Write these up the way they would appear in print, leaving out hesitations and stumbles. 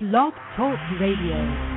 Blog Talk Radio.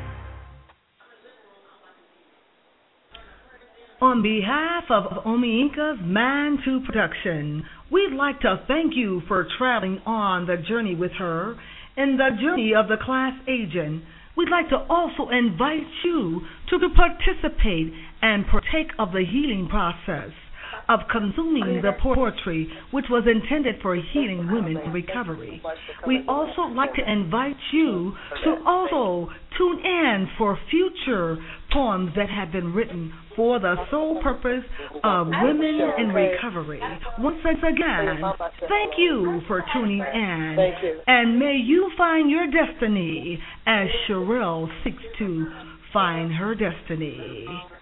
On behalf of Omi Inca's Man 2 Production, we'd like to thank you for traveling on the journey with her in the journey of the class agent. We'd like to also invite you to participate and partake of the healing process of consuming the poetry which was intended for healing women in recovery. We also like to invite you to also tune in for future poems that have been written for the sole purpose of women in recovery. Once again, thank you for tuning in, and may you find your destiny as Sherelle seeks to find her destiny.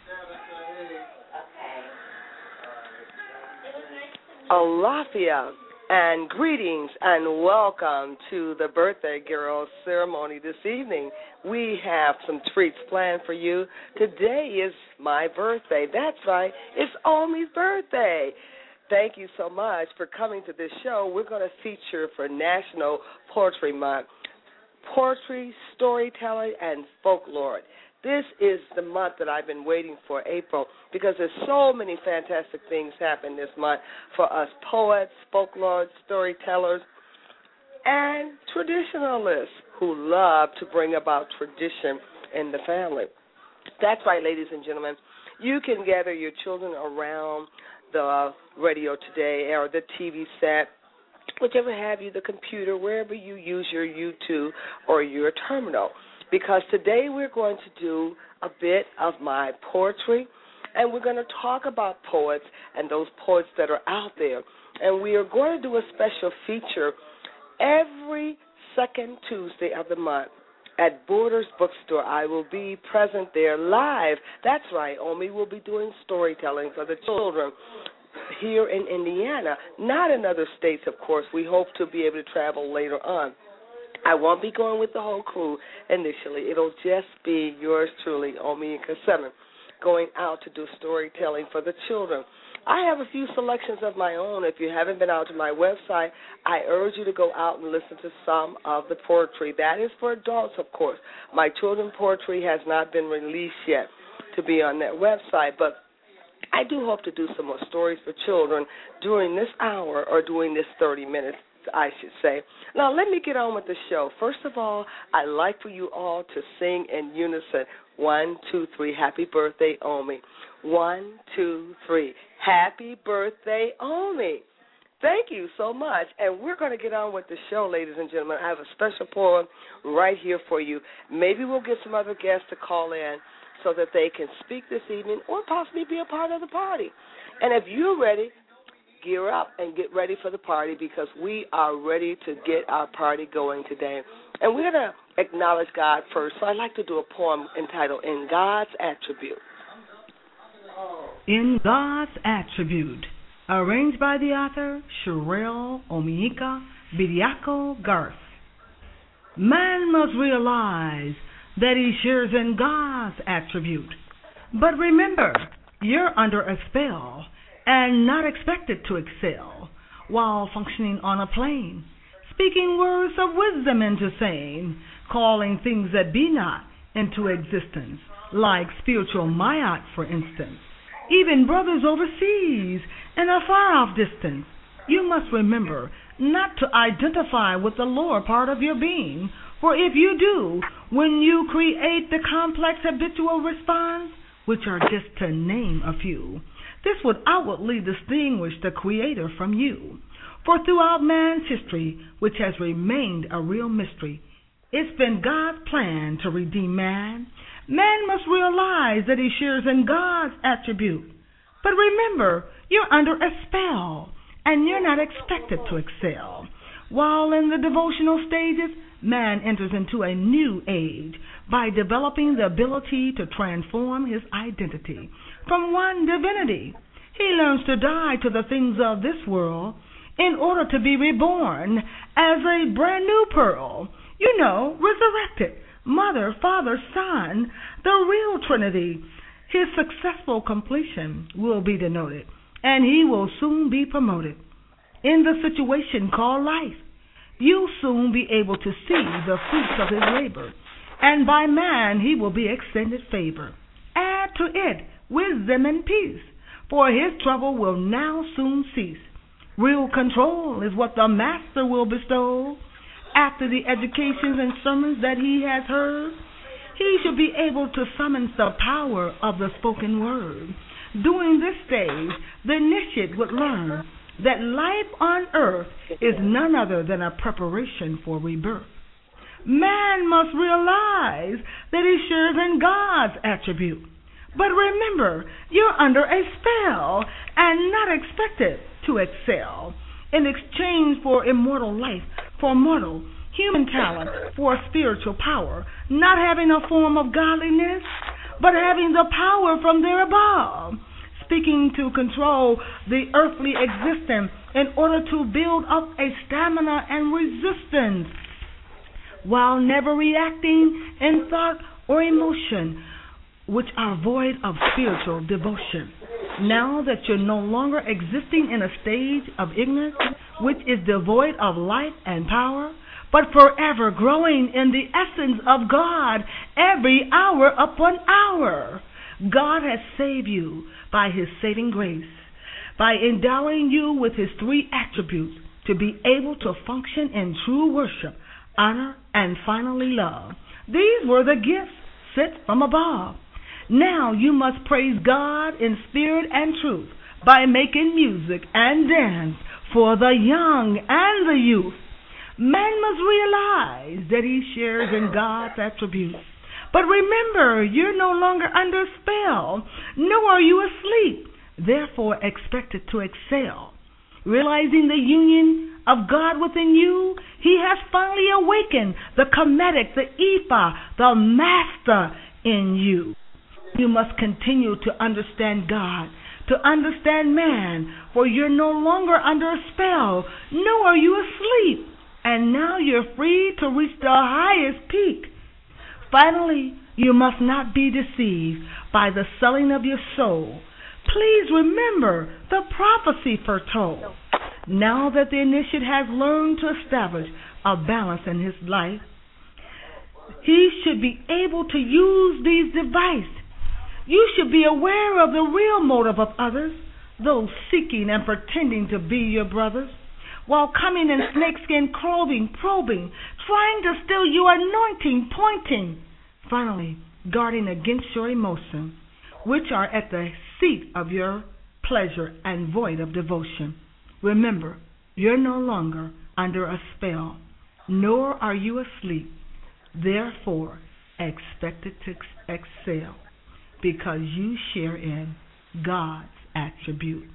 Alafia and greetings and welcome to the birthday girl ceremony this evening. We have some treats planned for you. Today is my birthday. That's right, it's Omi's birthday. Thank you so much for coming to this show. We're going to feature for National Poetry Month poetry, storytelling, and folklore. This is the month that I've been waiting for, April, because there's so many fantastic things happen this month for us poets, folklore, storytellers, and traditionalists who love to bring about tradition in the family. That's right, ladies and gentlemen. You can gather your children around the radio today or the TV set, whichever have you, the computer, wherever you use your YouTube or your terminal. Because today we're going to do a bit of my poetry, and we're going to talk about poets and those poets that are out there. And we are going to do a special feature every second Tuesday of the month at Borders Bookstore. I will be present there live. That's right, Omi will be doing storytelling for the children here in Indiana, not in other states, of course. We hope to be able to travel later on. I won't be going with the whole crew initially. It'll just be yours truly, Omi Inca 7, going out to do storytelling for the children. I have a few selections of my own. If you haven't been out to my website, I urge you to go out and listen to some of the poetry. That is for adults, of course. My children's poetry has not been released yet to be on that website, but I do hope to do some more stories for children during this hour or during this 30 minutes, I should say. Now, let me get on with the show. First of all, I'd like for you all to sing in unison. 1, 2, 3, happy birthday, Omi. 1, 2, 3, happy birthday, Omi. Thank you so much. And we're going to get on with the show, ladies and gentlemen. I have a special poem right here for you. Maybe we'll get some other guests to call in so that they can speak this evening or possibly be a part of the party. And if you're ready, gear up and get ready for the party, because we are ready to get our party going today. And we're going to acknowledge God first. So I'd like to do a poem entitled In God's Attribute. In God's Attribute, arranged by the author Sherelle Omiika Bediako Garth. Man must realize that he shares in God's attribute. But remember, you're under a spell and not expected to excel while functioning on a plane, speaking words of wisdom into saying, calling things that be not into existence, like spiritual mayat, for instance. Even brothers overseas in a far-off distance, you must remember not to identify with the lower part of your being, for if you do, when you create the complex habitual response, which are just to name a few, this would outwardly distinguish the Creator from you. For throughout man's history, which has remained a real mystery, it's been God's plan to redeem man. Man must realize that he shares in God's attribute. But remember, you're under a spell, and you're not expected to excel. While in the devotional stages, man enters into a new age by developing the ability to transform his identity from one divinity. He learns to die to the things of this world in order to be reborn as a brand new pearl. You know, resurrected, Mother, Father, Son, the real Trinity. His successful completion will be denoted, and he will soon be promoted. In the situation called life, You'll soon be able to see the fruits of his labor, and by man he will be extended favor. Add to it wisdom and peace, for his trouble will now soon cease. Real control is what the master will bestow. After the educations and sermons that he has heard, he should be able to summon the power of the spoken word. During this stage, the initiate would learn that life on earth is none other than a preparation for rebirth. Man must realize that he shares in God's attribute. But remember, you're under a spell and not expected to excel. In exchange for immortal life, for mortal human talent, for spiritual power, not having a form of godliness, but having the power from there above, speaking to control the earthly existence in order to build up a stamina and resistance, while never reacting in thought or emotion, which are void of spiritual devotion. Now that you're no longer existing in a stage of ignorance, which is devoid of life and power, but forever growing in the essence of God every hour upon hour, God has saved you by his saving grace, by endowing you with his three attributes to be able to function in true worship, honor, and finally love. These were the gifts sent from above. Now you must praise God in spirit and truth by making music and dance for the young and the youth. Man must realize that he shares in God's attributes. But remember, you're no longer under spell, nor are you asleep, therefore expected to excel. Realizing the union of God within you, he has finally awakened the Kemetic, the Ephah, the Master in you. You must continue to understand God, to understand man, for you're no longer under a spell, nor are you asleep, and now you're free to reach the highest peak. Finally, you must not be deceived by the selling of your soul. Please remember the prophecy foretold. Now that the initiate has learned to establish a balance in his life, he should be able to use these devices. You should be aware of the real motive of others, those seeking and pretending to be your brothers, while coming in snakeskin clothing, probing, trying to steal your anointing, pointing. Finally, guarding against your emotions, which are at the seat of your pleasure and void of devotion. Remember, you're no longer under a spell, nor are you asleep. Therefore, expected to excel, because you share in God's attribute.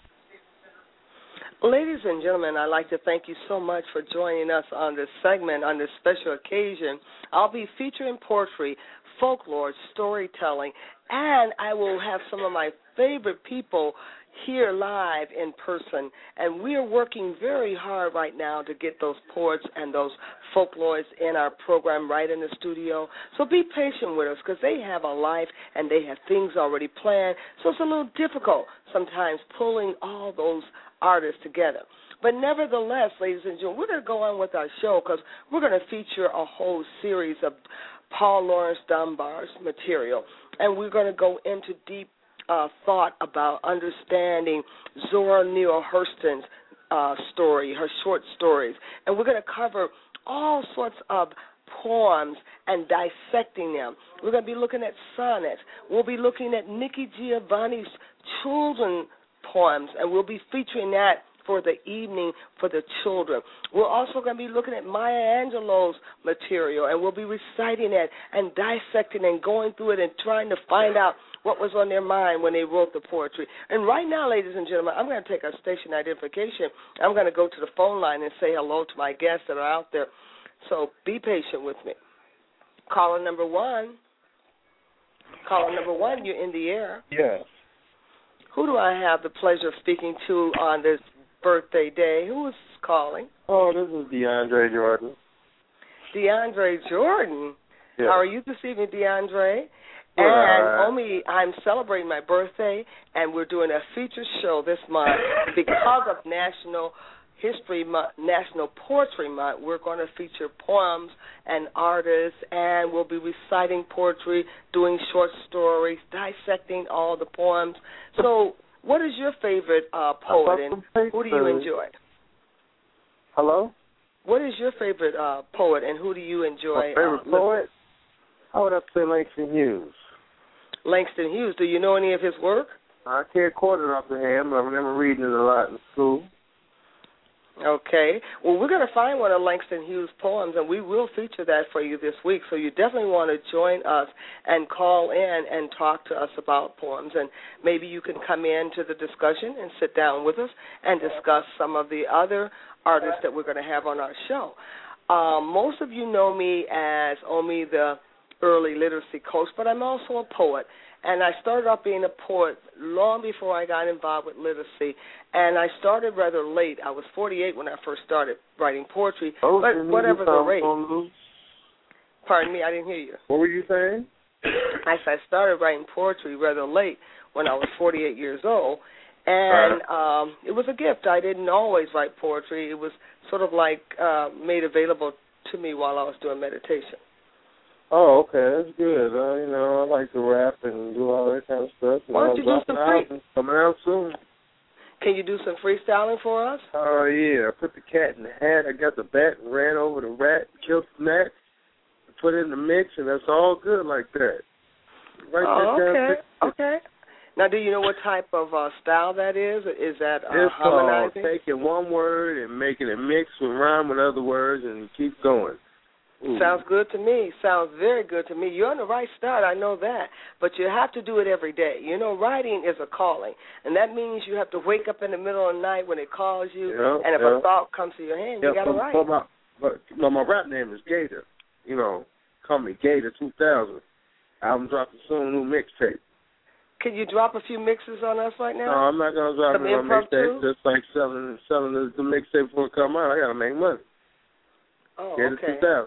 Ladies and gentlemen, I'd like to thank you so much for joining us on this segment, on this special occasion. I'll be featuring poetry, folklore, storytelling, and I will have some of my favorite people here live in person. And we are working very hard right now to get those poets and those folklorists in our program right in the studio. So be patient with us, because they have a life and they have things already planned. So it's a little difficult sometimes pulling all those artists together. But nevertheless, ladies and gentlemen, we're going to go on with our show, because we're going to feature a whole series of Paul Laurence Dunbar's material, and we're going to go into deep thought about understanding Zora Neale Hurston's story, her short stories, and we're going to cover all sorts of poems and dissecting them. We're going to be looking at sonnets. We'll be looking at Nikki Giovanni's children poems, and we'll be featuring that for the evening for the children. We're also going to be looking at Maya Angelou's material, and we'll be reciting it and dissecting and going through it and trying to find out what was on their mind when they wrote the poetry. And right now, ladies and gentlemen, I'm going to take our station identification. I'm going to go to the phone line and say hello to my guests that are out there. So be patient with me. Caller number one. Caller number one, you're in the air. Yes. Who do I have the pleasure of speaking to on this birthday day? Who is calling? Oh, this is DeAndre Jordan. DeAndre Jordan? Yes. How are you this evening, DeAndre? Well, And Omi, I'm celebrating my birthday, and we're doing a feature show this month because of National History Month, National Poetry Month, we're going to feature poems and artists, and we'll be reciting poetry, doing short stories, dissecting all the poems. So what is your favorite poet, and who do you enjoy? Hello? What is your favorite poet, and who do you enjoy? My favorite poet? I would have to say Langston Hughes. Langston Hughes. Do you know any of his work? I can't quote it off the hand, but I remember reading it a lot in school. Okay. Well, we're going to find one of Langston Hughes' poems, and we will feature that for you this week. So you definitely want to join us and call in and talk to us about poems. And maybe you can come in to the discussion and sit down with us and discuss some of the other artists that we're going to have on our show. Most of you know me as Omi, the early literacy coach, but I'm also a poet. And I started off being a poet long before I got involved with literacy. And I started rather late. I was 48 when I first started writing poetry. But whatever the rate. Pardon me, I didn't hear you. What were you saying? I said I started writing poetry rather late when I was 48 years old. And it was a gift. I didn't always write poetry. It was sort of like made available to me while I was doing meditation. Oh, okay, that's good. I like to rap and do all that kind of stuff. Why don't you do some coming out soon. Can you do some freestyling for us? Oh, yeah. I put the cat in the hat. I got the bat and ran over the rat, killed the gnat, put it in the mix, and that's all good like that. Okay. Now, do you know what type of style that is? Is that it's harmonizing? Called taking one word and making it mix with rhyme with other words and keep going. Ooh. Sounds good to me. Sounds very good to me. You're on the right start, I know that. But you have to do it every day. Writing is a calling, and that means you have to wake up in the middle of the night when it calls you, and if a thought comes to your hand, you got to write. My rap name is Gator. Call me Gator 2000. Album dropping soon, new mixtape. Can you drop a few mixes on us right now? No, I'm not going to drop my mixtape. Just like selling the mixtape before it come out. I got to make money. Oh, Gator okay. 2000.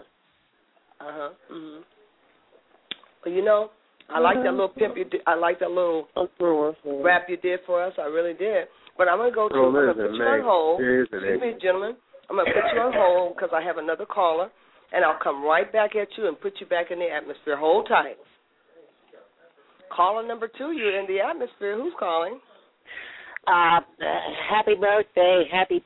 Well, I like that little pimp you did. I like that little rap you did for us. I really did. But I'm going to go to, I'm going to put you on hold. Excuse me, gentlemen. I'm going to put you on hold because I have another caller, and I'll come right back at you and put you back in the atmosphere. Hold tight. Caller number 2, you're in the atmosphere. Who's calling? Happy birthday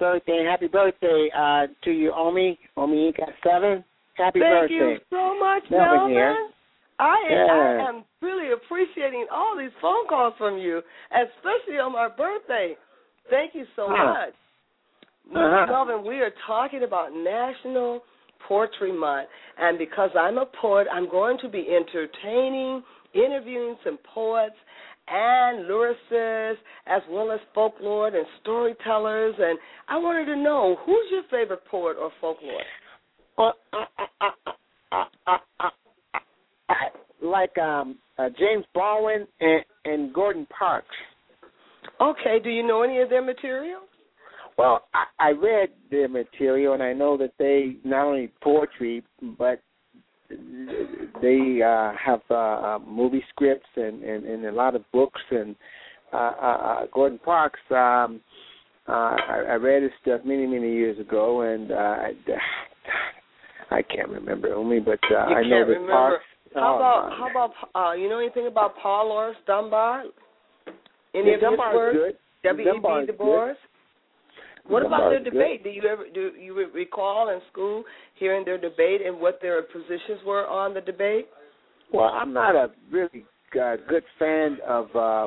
to you, Omi. Omi got 7. Happy birthday. Thank you so much, Melvin. I am really appreciating all these phone calls from you, especially on my birthday. Thank you so much. Melvin, we are talking about National Poetry Month, and because I'm a poet, I'm going to be interviewing some poets and lyricists, as well as folklore and storytellers, and I wanted to know, who's your favorite poet or folklore? Like James Baldwin and Gordon Parks. Okay, do you know any of their material? Well, I read their material, and I know that they not only poetry, but they have movie scripts and a lot of books. And Gordon Parks, I read his stuff many years ago, and I can't remember only, but I know that Parks. How about you know anything about Paul Laurence Dunbar? Any of his work? W.E.B. Du Bois? What about their debate? Do you recall in school hearing their debate and what their positions were on the debate? Well, I'm not a really good fan of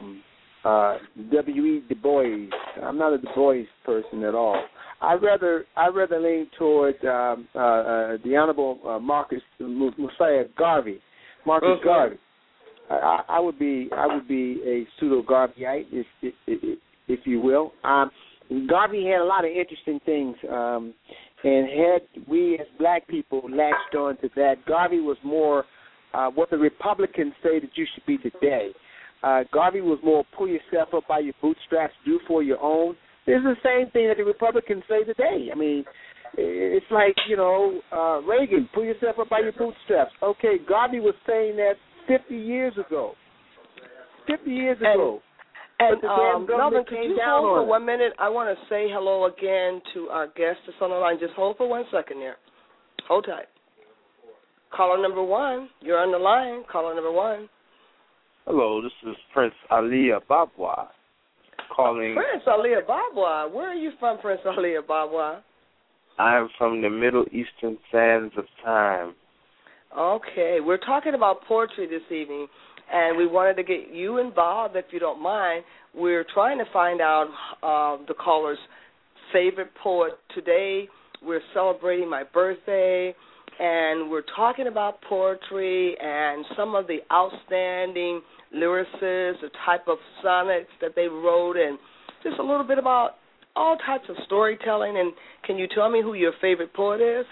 W.E. Du Bois. I'm not a Du Bois person at all. I rather lean toward the Honorable Marcus Mosiah Garvey. Marcus Garvey. I would be a pseudo Garveyite, if you will. Garvey had a lot of interesting things, and had we as black people latched on to that, Garvey was more what the Republicans say that you should be today. Garvey was more pull yourself up by your bootstraps, do for your own. This is the same thing that the Republicans say today. I mean, it's like, Reagan, pull yourself up by your bootstraps. Okay, Garvey was saying that 50 years ago. And the damn Melvin, government could came you down hold on for 1 minute? I want to say hello again to our guest that's on the line. Just hold for 1 second there. Hold tight. Caller number 1, you're on the line. Caller number 1. Hello, this is Prince Ali Ababwa calling. Prince Ali Ababwa. Where are you from, Prince Ali Ababwa? I am from the Middle Eastern sands of time. Okay, we're talking about poetry this evening, and we wanted to get you involved, if you don't mind. We're trying to find out the caller's favorite poet. Today, we're celebrating my birthday, and we're talking about poetry and some of the outstanding lyricists, the type of sonnets that they wrote, and just a little bit about all types of storytelling. And can you tell me who your favorite poet is?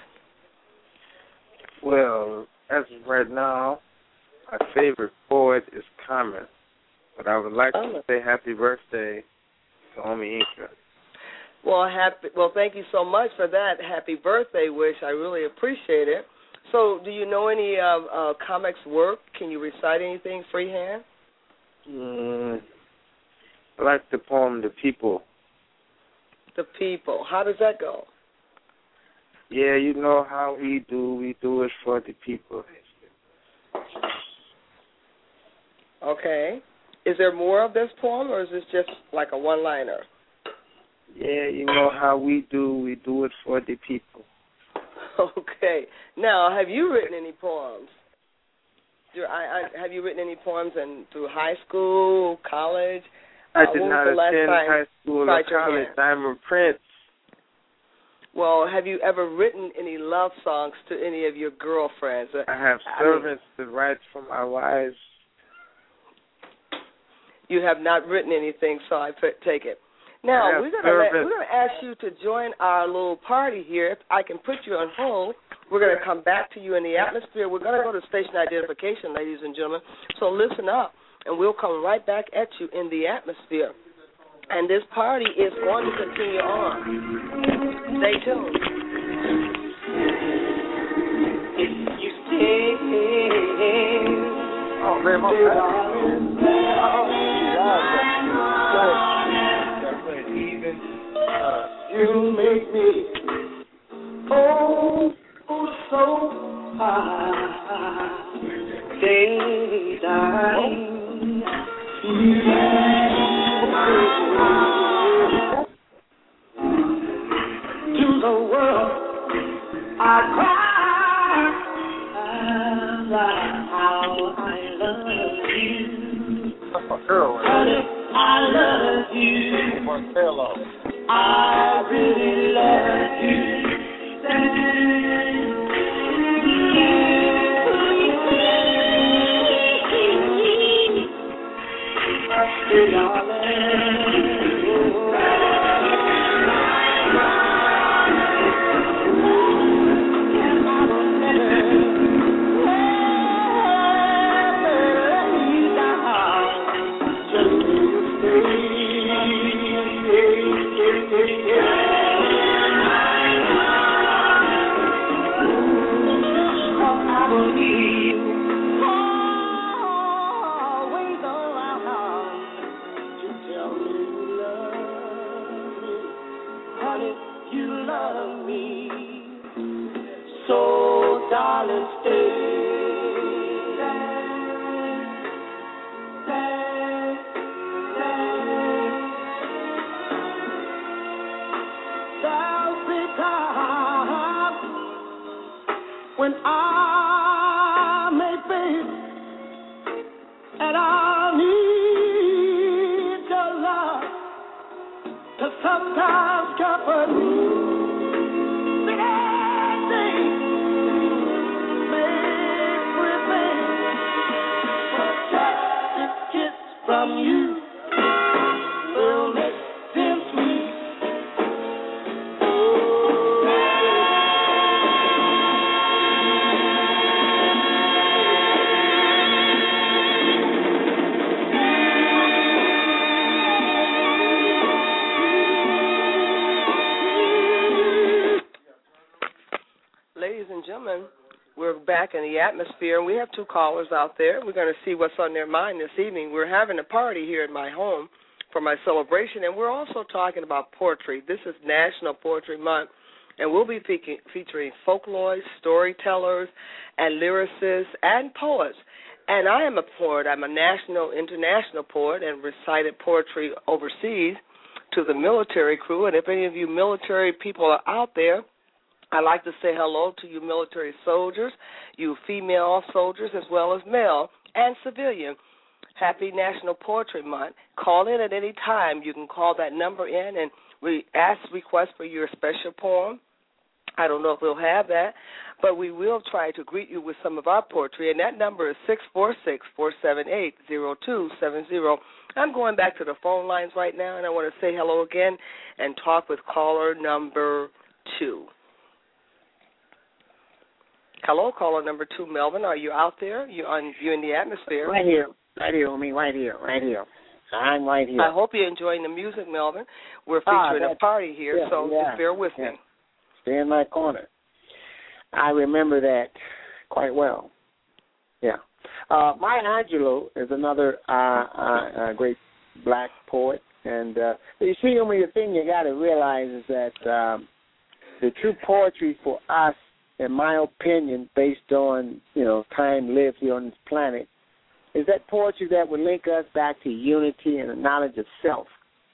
Well, as of right now, my favorite poet is Common, but I would like to say happy birthday to Omi Inka. Well, thank you so much for that happy birthday wish. I really appreciate it. So, do you know any comics work? Can you recite anything freehand? I like the poem "The People." The People. How does that go? Yeah, you know how we do it for the people. Okay. Is there more of this poem, or is this just like a one-liner? Yeah, you know how we do it for the people. Okay. Now, have you written any poems? Have you written any poems through high school, college? I did not attend high school or college. I'm a Prince. Well, have you ever written any love songs to any of your girlfriends? I have servants that write for my wives. You have not written anything, so I take it. Now, we're going to ask you to join our little party here. If I can put you on hold, we're going to come back to you in the atmosphere. We're going to go to station identification, ladies and gentlemen. So listen up, and we'll come right back at you in the atmosphere. And this party is going to continue on. Stay tuned. If you stay, oh, man, you make me so high. Day, darling. To the world, I cry how I love you. Honey, I love you. I really love you. When I may face and I need your love to sometimes comfort me. From you will make them sweet. Ladies and gentlemen, we're back in the atmosphere, and we have two callers out there. We're going to see what's on their mind this evening. We're having a party here at my home, for my celebration. And we're also talking about poetry. This is National Poetry Month, and we'll be featuring folklorists, storytellers, and lyricists and poets. And I am a poet. I'm a national, international poet and recited poetry overseas to the military crew. And if any of you military people are out there, I'd like to say hello to you military soldiers, you female soldiers as well as male and civilian. Happy National Poetry Month. Call in at any time. You can call that number in and request for your special poem. I don't know if we'll have that, but we will try to greet you with some of our poetry, and that number is 646-478-0270. I'm going back to the phone lines right now, and I want to say hello again and talk with caller number 2. Hello, caller number 2, Melvin. Are you out there? You in the atmosphere? Right here, homie, right here. I'm right here. I hope you're enjoying the music, Melvin. We're featuring a party here, so just bear with me. Stay in my corner. I remember that quite well. Yeah. Maya Angelou is another great black poet. And you see, the thing you got to realize is that the true poetry for us, in my opinion, based on, time lived here on this planet, is that poetry that would link us back to unity and the knowledge of self.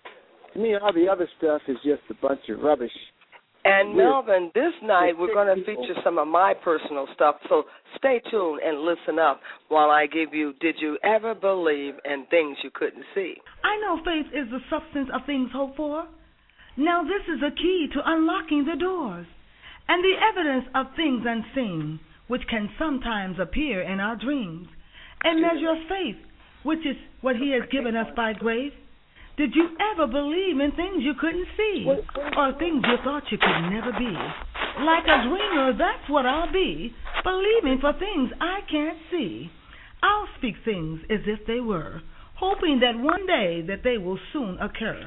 To me, all the other stuff is just a bunch of rubbish. And, Melvin, this night we're going to feature some of my personal stuff, so stay tuned and listen up while I give you Did You Ever Believe in Things You Couldn't See? I know faith is the substance of things hoped for. Now this is a key to unlocking the doors and the evidence of things unseen, which can sometimes appear in our dreams, and measure of faith, which is what He has given us by grace. Did you ever believe in things you couldn't see, or things you thought you could never be? Like a dreamer, that's what I'll be, believing for things I can't see. I'll speak things as if they were, hoping that one day that they will soon occur.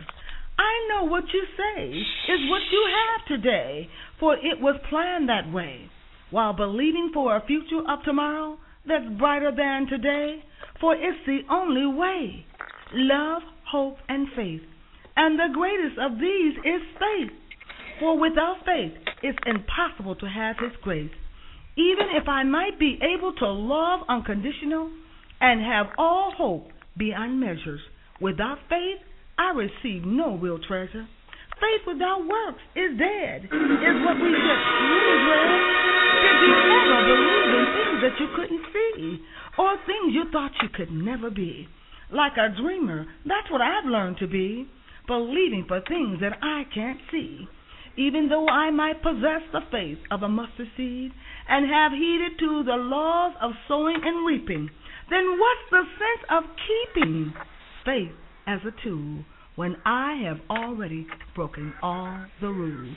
I know what you say is what you have today, for it was planned that way, while believing for a future of tomorrow that's brighter than today, for it's the only way. Love, hope, and faith. And the greatest of these is faith. For without faith, it's impossible to have His grace. Even if I might be able to love unconditional and have all hope beyond measures, without faith, I receive no real treasure. Faith without works is dead, is what we just really read. Did you ever believe in things that you couldn't see, or things you thought you could never be? Like a dreamer, that's what I've learned to be, believing for things that I can't see. Even though I might possess the faith of a mustard seed and have heeded to the laws of sowing and reaping, then what's the sense of keeping faith as a tool when I have already broken all the rules?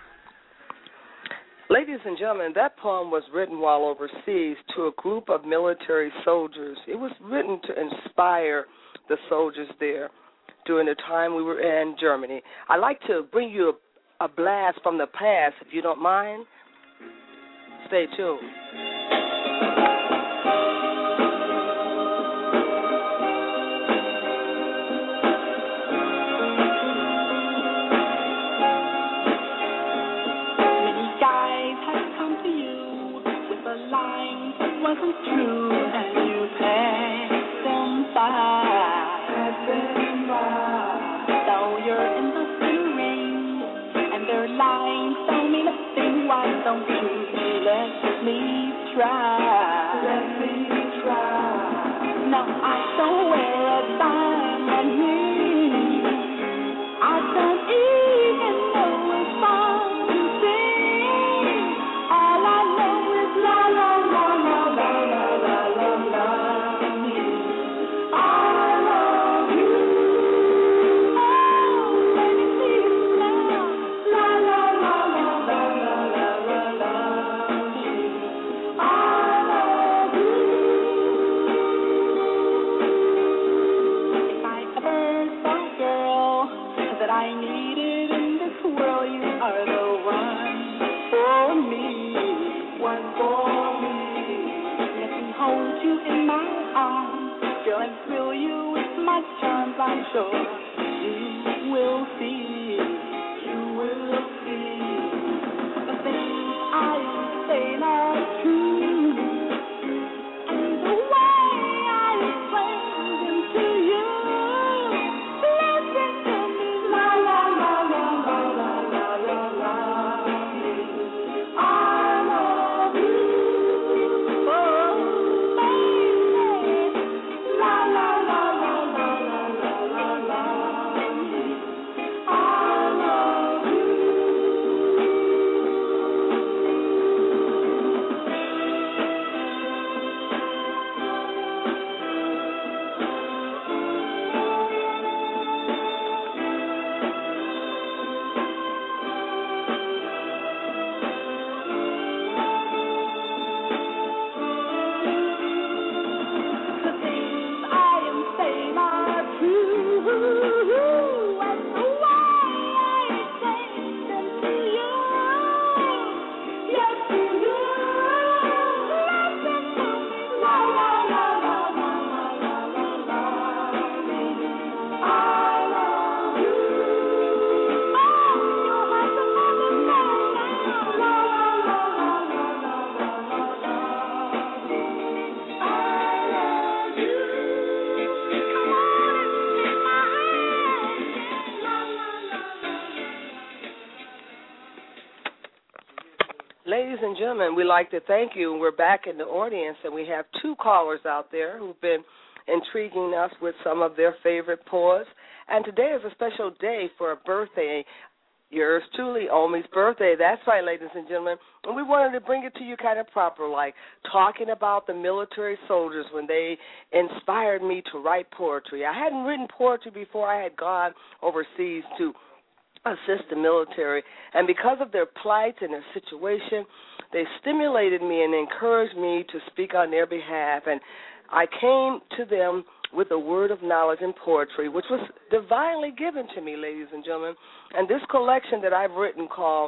Ladies and gentlemen, that poem was written while overseas to a group of military soldiers. It was written to inspire the soldiers there during the time we were in Germany. I'd like to bring you a blast from the past, if you don't mind. Stay tuned. Wasn't true, and you passed them by. Though you're in the ring, and their lines don't mean a thing, why don't you let me try? Now I don't wear a diamond ring. I don't even know if I'm to sing. All I know is la la la la la la la la la. I love you. Oh, let me see it now. La la la la la la la la la. I love you. If I ever saw a girl that I needed in this world, you are the one for me. One for me. Let me hold you in my arms, girl, and thrill you with my charms, I'm sure. will see, the things I say are true, and the way I explain them to you. Listen to me, la la la la la la la la la. I love you, oh baby, la la la la la la la la la. I love you. The things I am saying are true, and the way I explain them to you. Yes, to you. Listen to me, la la la la la la la la la. I love you. Oh, you have to understand now. La la la la la la la la la. I love you. Come on and take my hand. La la la la. Ladies and gentlemen, we'd like to thank you. We're back in the audience, and we have two callers out there who've been intriguing us with some of their favorite poets. And today is a special day for a birthday. Yours truly, Omi's birthday. That's right, ladies and gentlemen. And we wanted to bring it to you kind of proper, like talking about the military soldiers when they inspired me to write poetry. I hadn't written poetry before I had gone overseas to assist the military, and because of their plight and their situation, they stimulated me and encouraged me to speak on their behalf, and I came to them with a word of knowledge in poetry, which was divinely given to me, ladies and gentlemen. And this collection that I've written called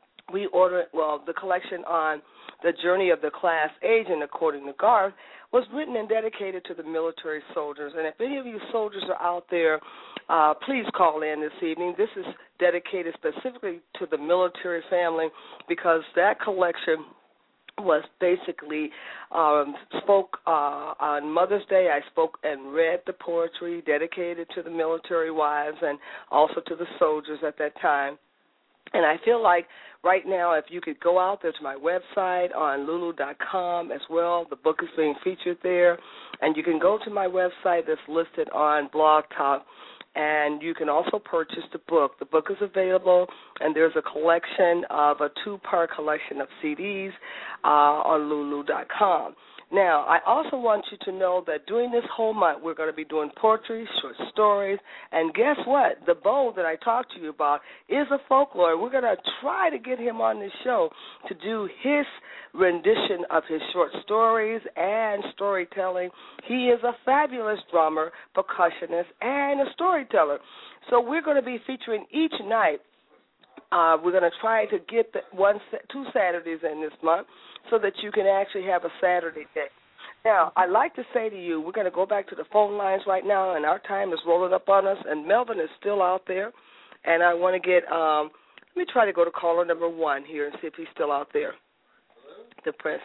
the collection on the journey of the class agent, according to Garth, was written and dedicated to the military soldiers. And if any of you soldiers are out there, please call in this evening. This is dedicated specifically to the military family because that collection was basically spoke on Mother's Day. I spoke and read the poetry dedicated to the military wives and also to the soldiers at that time. And I feel like right now, if you could go out there to my website on lulu.com as well, the book is being featured there. And you can go to my website that's listed on Blog Talk, and you can also purchase the book. The book is available, and there's a collection of a 2-part collection of CDs on lulu.com. Now, I also want you to know that during this whole month, we're going to be doing poetry, short stories, and guess what? The Bo that I talked to you about is a folklore. We're going to try to get him on this show to do his rendition of his short stories and storytelling. He is a fabulous drummer, percussionist, and a storyteller. So we're going to be featuring each night. We're going to try to get 2 Saturdays in this month so that you can actually have a Saturday day. Now, I'd like to say to you, we're going to go back to the phone lines right now, and our time is rolling up on us, and Melvin is still out there. And I want to get, let me try to go to caller number 1 here and see if he's still out there. The Prince.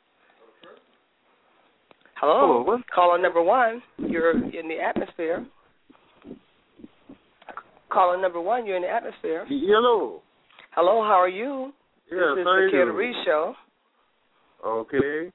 Hello. Hello. Caller number 1, you're in the atmosphere. Caller number 1, you're in the atmosphere. Hello. Hello, how are you? Yes, this is how the you Kid doing? Reed Show. Okay.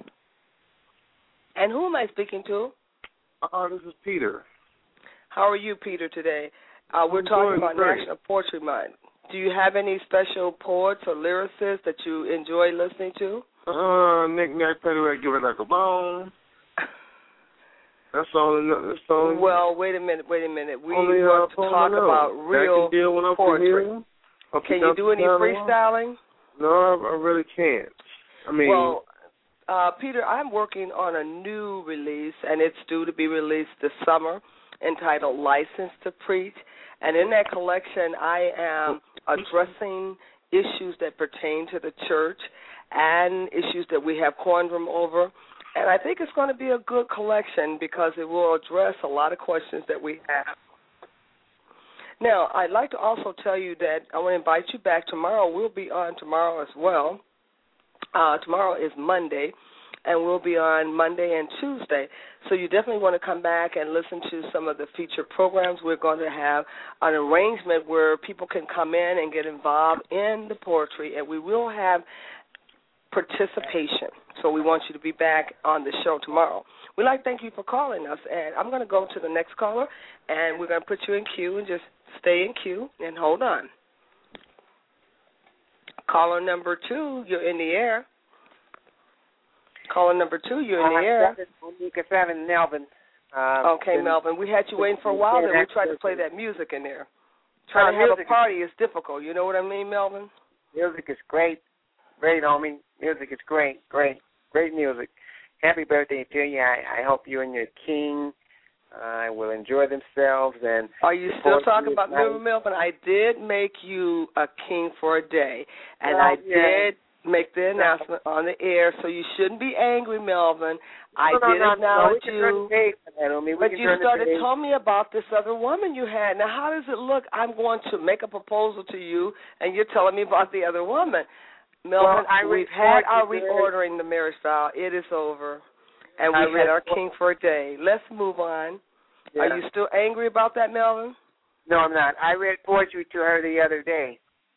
And who am I speaking to? This is Peter. How are you, Peter, today? We're I'm talking doing about great. National Poetry Month. Do you have any special poets or lyricists that you enjoy listening to? Nick Nack, Petty, Give It Like a Bone. That's all. Well, wait a minute. We only, want to talk about real poetry. Okay, Can you do any freestyling? No, I really can't. I mean, well, Peter, I'm working on a new release, and it's due to be released this summer, entitled License to Preach. And in that collection, I am addressing issues that pertain to the church and issues that we have quandrum over. And I think it's going to be a good collection because it will address a lot of questions that we have. Now, I'd like to also tell you that I want to invite you back tomorrow. We'll be on tomorrow as well. Tomorrow is Monday, and we'll be on Monday and Tuesday. So you definitely want to come back and listen to some of the featured programs. We're going to have an arrangement where people can come in and get involved in the poetry, and we will have participation. So we want you to be back on the show tomorrow. We'd like to thank you for calling us, and I'm going to go to the next caller, and we're going to put you in queue and just stay in queue and hold on. Caller number 2, you're in the air. Caller number 2, you're in the air. Melvin. Okay, Melvin. We had you waiting for a while there. We tried to play that music in there. Trying to have a party is difficult. You know what I mean, Melvin? Music is great. Great, homie. Music is great. Great music. Happy birthday to you. I hope you and your king will enjoy themselves. And are you still talking about Melvin? I did make you a king for a day, and I did make the announcement on the air, so you shouldn't be angry, Melvin. I did acknowledge you, but you started telling me about this other woman you had. Now, how does it look? I'm going to make a proposal to you, and you're telling me about the other woman. Melvin, we've had our reordering the marriage vow. It is over, and we had our king for a day. Let's move on. Yeah. Are you still angry about that, Melvin? No, I'm not. I read poetry to her the other day.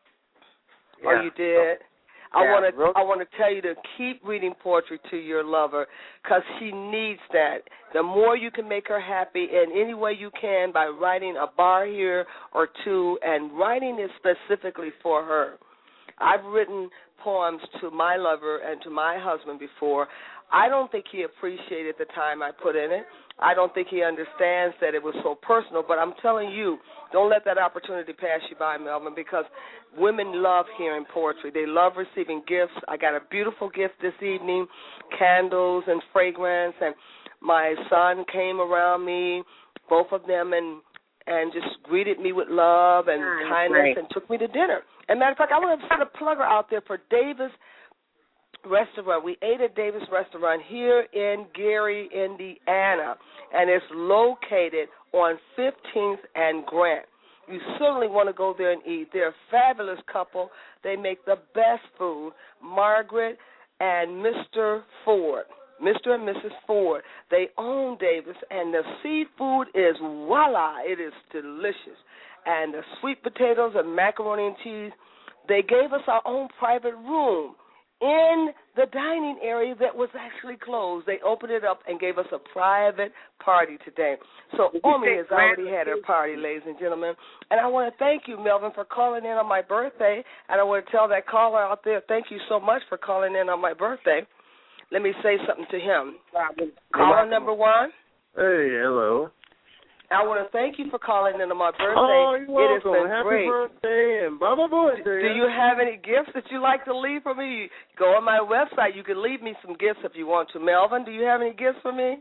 Yeah. Oh, you did? I want to tell you to keep reading poetry to your lover because she needs that. The more you can make her happy in any way you can by writing a bar here or two, and writing it specifically for her. I've written poems to my lover and to my husband before. I don't think he appreciated the time I put in it. I don't think he understands that it was so personal, but I'm telling you, don't let that opportunity pass you by, Melvin, because women love hearing poetry. They love receiving gifts. I got a beautiful gift this evening, candles and fragrance, and my son came around me, both of them, and just greeted me with love and kindness and took me to dinner. And matter of fact, I want to put a plugger out there for Davis Restaurant. We ate at Davis Restaurant here in Gary, Indiana, and it's located on 15th and Grant. You certainly want to go there and eat. They're a fabulous couple. They make the best food. Margaret and Mr. Ford, Mr. and Mrs. Ford, they own Davis, and the seafood is voila. It is delicious. And the sweet potatoes and macaroni and cheese, they gave us our own private room in the dining area that was actually closed. They opened it up and gave us a private party today. So Omi has already had her party, ladies and gentlemen. And I want to thank you, Melvin, for calling in on my birthday. And I want to tell that caller out there, thank you so much for calling in on my birthday. Let me say something to him. Caller number 1. Hey, hello. I want to thank you for calling in on my birthday. Oh, you're welcome. It has been Happy great. birthday and Baba birthday. Do you have any gifts that you like to leave for me? Go on my website. You can leave me some gifts if you want to. Melvin, do you have any gifts for me?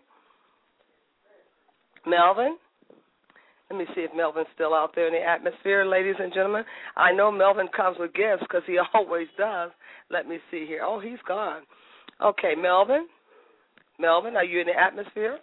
Melvin? Let me see if Melvin's still out there in the atmosphere, ladies and gentlemen. I know Melvin comes with gifts because he always does. Let me see here. Oh, he's gone. Okay, Melvin? Melvin, are you in the atmosphere?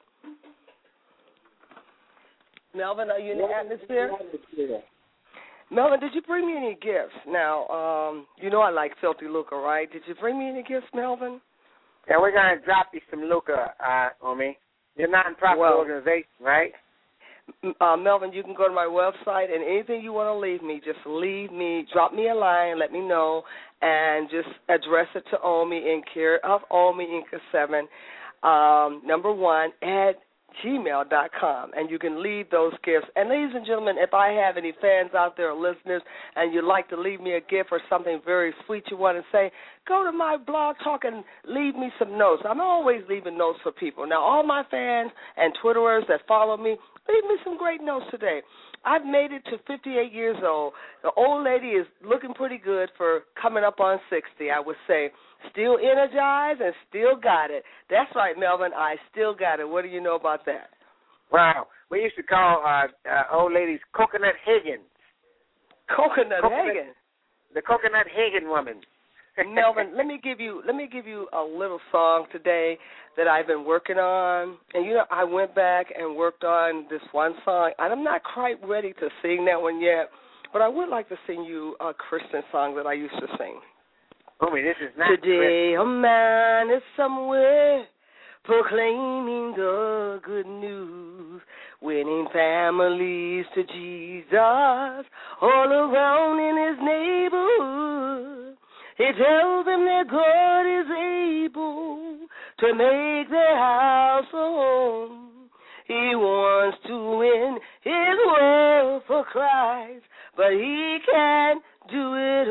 Melvin, are you in the atmosphere? Melvin, did you bring me any gifts? Now, you know I like Filthy Luca, right? Did you bring me any gifts, Melvin? Yeah, we're going to drop you some Luca, Omi. You're a non-profit organization, right? Melvin, you can go to my website, and anything you want to leave me, just leave me, drop me a line, let me know, and just address it to Omi in care of Omi Inca 7, number 1, at gmail.com, and you can leave those gifts. And ladies and gentlemen, if I have any fans out there or listeners and you'd like to leave me a gift or something very sweet you want to say, go to my blog talk and leave me some notes. I'm always leaving notes for people. Now, all my fans and Twitterers that follow me, leave me some great notes today. I've made it to 58 years old. The old lady is looking pretty good for coming up on 60, I would say. Still energized and still got it. That's right, Melvin. I still got it. What do you know about that? Wow. We used to call old ladies Coconut Higgins. Coconut Higgins? The Coconut Higgin woman. Melvin, let me give you a little song today that I've been working on. And I went back and worked on this one song, and I'm not quite ready to sing that one yet, but I would like to sing you a Christian song that I used to sing. Oh, this is not Today a man is somewhere proclaiming the good news, winning families to Jesus all around in his neighborhood. He tells them that God is able to make their house a home. He wants to win his world for Christ, but he can't do it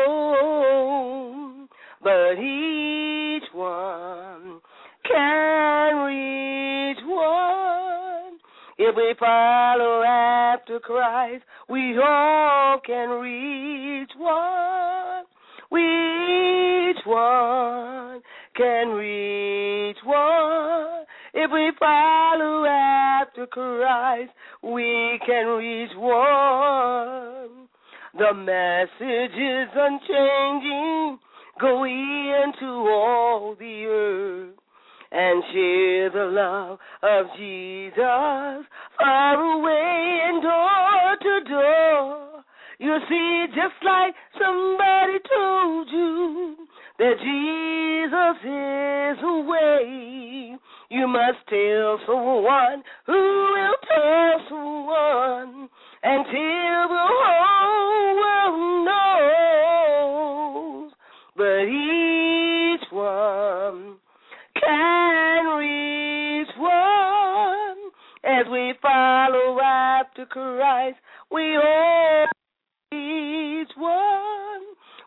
alone. But each one can reach one. If we follow after Christ, we all can reach one. Each one can reach one. If we follow after Christ, we can reach one. The message is unchanging. Go ye into all the earth and share the love of Jesus far away and door to door. You see, just like somebody told you that Jesus is the way, you must tell someone who will tell someone until the whole world knows. But each one can reach one. As we follow after Christ, we all reach one.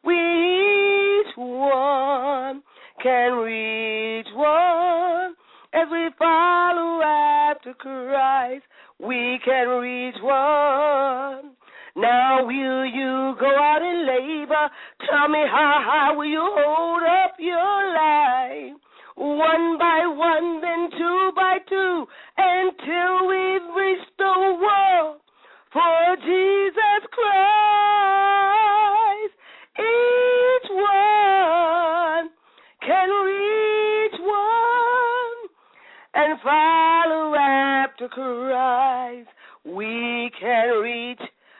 Each one can reach one. As we follow after Christ, we can reach one. Now will you go out and labor? Tell me how will you hold up your life? One by one, then two by two, until we've reached the world for Jesus Christ. Each one can reach one and follow after Christ. We can reach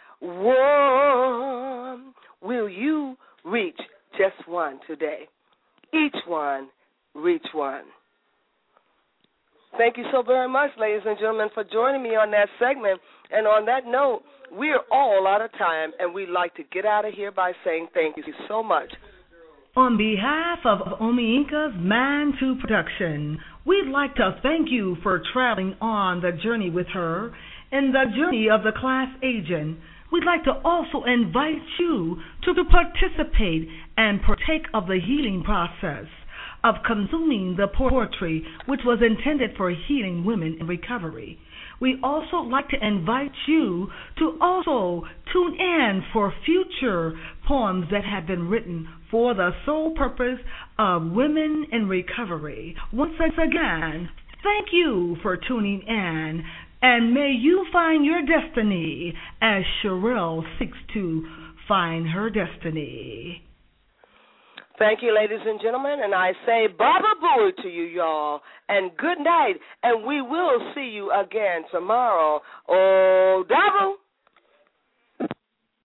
one. Will you reach just one today? Each one, reach one. Thank you so very much, ladies and gentlemen, for joining me on that segment. And on that note, we're all out of time, and we'd like to get out of here by saying thank you so much. On behalf of Omi Inca's Man 2 production, we'd like to thank you for traveling on the journey with her and the journey of the class agent. We'd like to also invite you to participate and partake of the healing process of consuming the poetry which was intended for healing women in recovery. We also like to invite you to also tune in for future poems that have been written for the sole purpose of women in recovery. Once again, thank you for tuning in, and may you find your destiny as Sherelle seeks to find her destiny. Thank you, ladies and gentlemen, and I say Baba Booey to you, y'all, and good night, and we will see you again tomorrow. Oh, double.